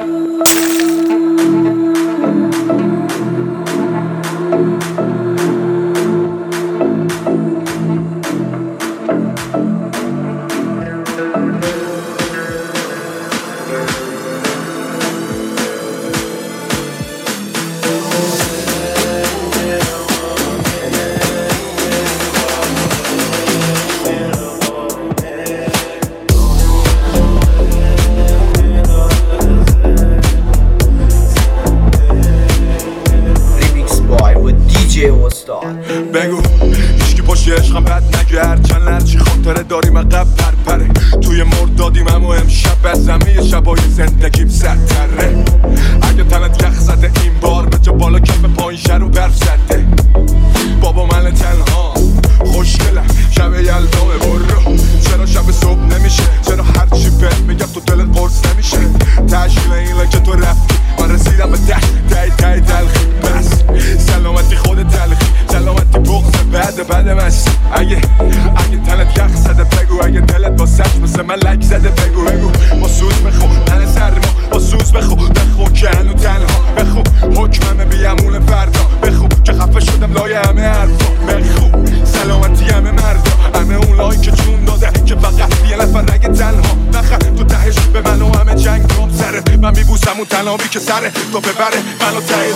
بگو هیچکی پشت عشقم بد نگرد چند لرچی خاطره داریم عقب پرپره توی مردادیم اما امشب بزمه شبای زندگیم سرتره اگه تنت یخ زده این بار به جا بالا کف پایین شر و برف زده بابا من تنها خوشگلم شب یلدامه برو چرا شب صبح نمیشه چرا هرچی بهت میگم تو دلت قرص نمیشه تشکیل اینه که تو رفتی من رسیدم به ته تلخی بس سلامتی خود تلخی سلامتی بغض بعد مست اگه تنت یخ زده بگو اگه دلت با سچ مثل من لک زده بگو با سوز بخو من سرما با سوز بخو که هنو تنها بخو حکممه بیامون فردا بخو که خفه شدم لای همه حرفا بخو سلامتی همه مردا همه اون لایی که جون داده که فقط یه نفر رگ تنها نخه تو تهش به من و همه جنگ رام سره من میبوسم اون تنابی که سره تو ببره منو ته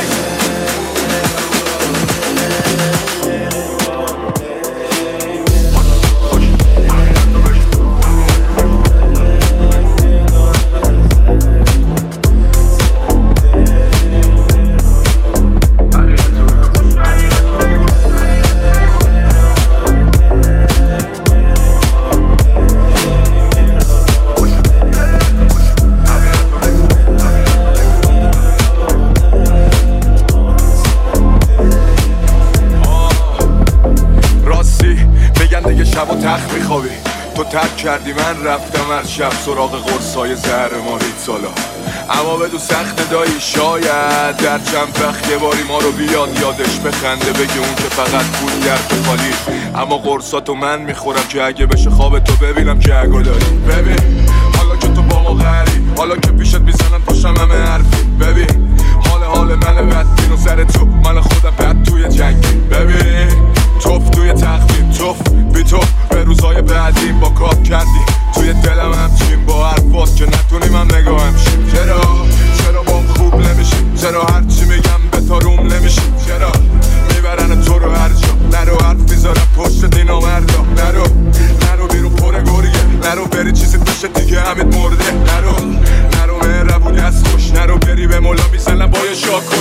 شب و تخت میخوابی تو ترک کردی من رفتم هر شب سراغ قرصای زهر ماهی سالا اما بدو سخت دایی شاید در چند وقت یه باری ما رو بیاد یادش بخنده بگه اون که فقط بود درد خالی اما قرصاتو من میخورم که اگه بشه خواب تو ببینم که اگه داری ببین حالا که تو با ما غری حالا که پیشت میزنن پاشم همه حرفی ببین حال من بدبین و سر تو من خودم بد توی جنگی ببین توف توی تخمین توف بی تو به روزای بعدیم با کاب کردی توی دلم همچین با حرفات که نتونیم هم نگاهم شیم چرا با خوب نمیشیم چرا هرچی میگم به تا روم نمیشیم چرا میبرن تو رو هر جا نرو حرف میذارم پشت دینا مردا نرو بیرون پر گریه نرو بری چیزی بشه دیگه همت مرده نرو مهربونی از خوش نرو بری به مولا میزنم با یه شاکو